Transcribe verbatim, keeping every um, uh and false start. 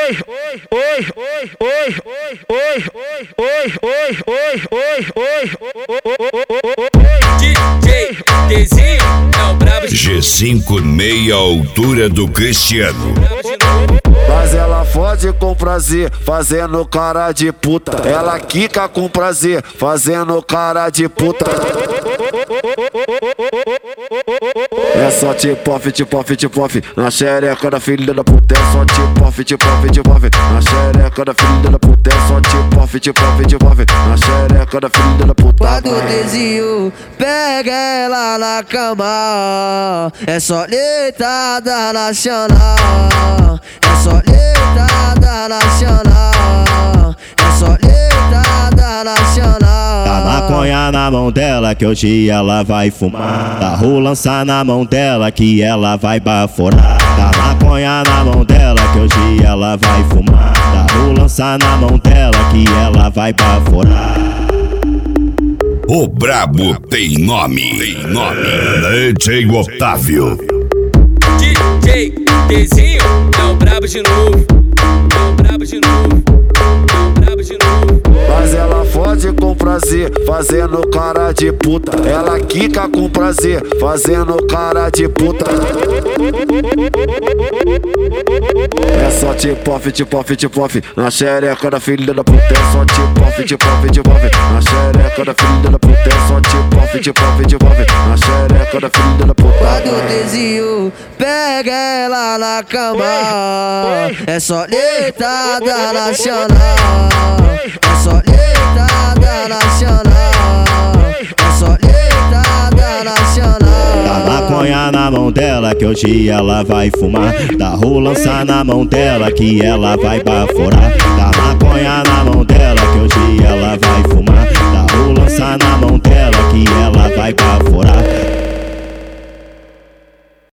D J Dezinho é o brabo. G cinco meia altura do Cristiano. Mas ela fode com prazer, fazendo cara de puta. Ela quica com prazer, fazendo cara de puta. É só tipo-off, tipo-off, tipo-off na xereca da filha da puta. É só tipo-off, tipo-off, tipo-off na xereca da filha da puta. É só tipo-off, tipo-off, tipo-off na xereca da filha da puta. Quando o Dezinho pega ela na cama, é só deitada nacional. É só deitada nacional. É só deitada nacional. Tá maconha na mão dela que hoje ela vai fumar. Tá rolança na mão dela que ela vai baforar. Tá maconha na mão dela que hoje ela vai fumar. Tá rolança na mão dela que ela vai baforar. O brabo tem nome, tem nome. D J Otávio. D J Dezinho é o brabo de novo. É o brabo de novo. É o brabo de novo. Mas ela fode com prazer, fazendo cara de puta. Ela quica com prazer, fazendo cara de puta. É só tipo-off, tipo-off, tipo-off na xereca da filha da puta. É só tipo-off, tipo-off, tipo-off na xereca da filha da puta. É só tipo-off, tipo-off, tipo-off na xereca da filha da puta. Quando o Dezinho pega ela na cama, é só deitada nacional. É só deitada nacional. É só deitada nacional. Tá maconha na mão dela que hoje ela vai fumar. Tá rolança na mão dela que ela vai baforar. Tá maconha na mão dela que hoje ela vai fumar. Tá rolança na mão dela que ela vai baforar.